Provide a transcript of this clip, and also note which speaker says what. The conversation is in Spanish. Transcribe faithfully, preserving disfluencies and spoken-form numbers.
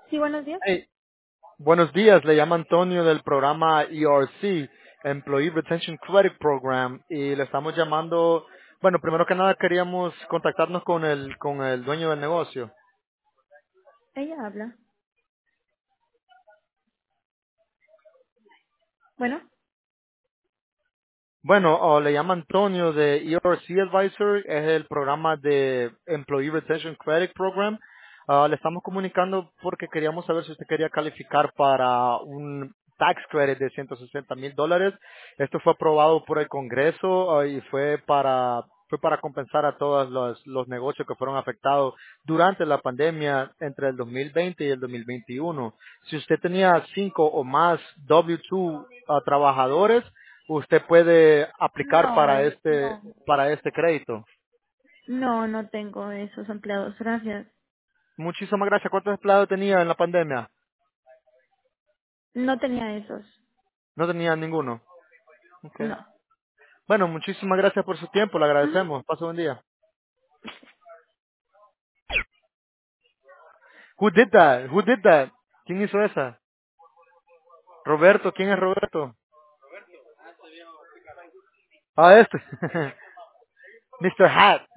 Speaker 1: Sí, buenos días.
Speaker 2: Hey, buenos días, le llama Antonio del programa E R C, Employee Retention Credit Program, y le estamos llamando, bueno, primero que nada queríamos contactarnos con el, con el dueño del negocio.
Speaker 1: Ella habla. Bueno,
Speaker 2: Bueno, oh, le llama Antonio de E R C Advisor, es el programa de Employee Retention Credit Program. Ah, le estamos comunicando porque queríamos saber si usted quería calificar para un tax credit de ciento sesenta mil dólares. Esto fue aprobado por el Congreso ah, y fue para fue para compensar a todos los, los negocios que fueron afectados durante la pandemia entre el dos mil veinte y el dos mil veintiuno. Si usted tenía cinco o más W dos ah, trabajadores, usted puede aplicar
Speaker 1: no,
Speaker 2: para
Speaker 1: eh,
Speaker 2: este
Speaker 1: no,
Speaker 2: para este crédito.
Speaker 1: no, no tengo esos empleados. Gracias.
Speaker 2: Muchísimas gracias. ¿Cuántos empleados tenía en la pandemia?
Speaker 1: No tenía esos.
Speaker 2: No tenía ninguno. Okay.
Speaker 1: No.
Speaker 2: Bueno, muchísimas gracias por su tiempo. Le
Speaker 1: Ujú.
Speaker 2: agradecemos. Pase buen día. Who did that? Who did that? ¿Quién hizo esa? Roberto. ¿Quién es Roberto? Ah, este. mister Hat.